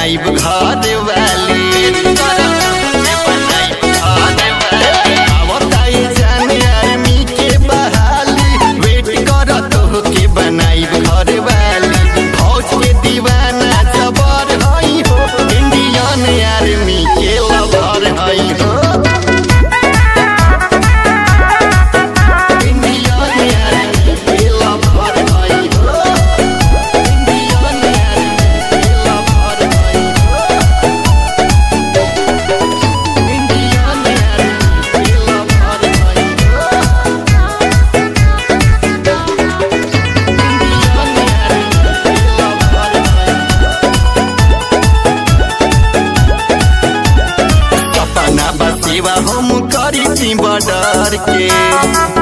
बनाइब घर वाली बनाइब घर वाली फौज के दीवाना जबर हई हो इंडियन आर्मी के लवर हई हो इंडियन आर्मी के लवर हई हो इंडियन आर्मी के लवर हई हो इंडियन आर्मी के लवर हई हो सेवा हम करी बॉर्डर के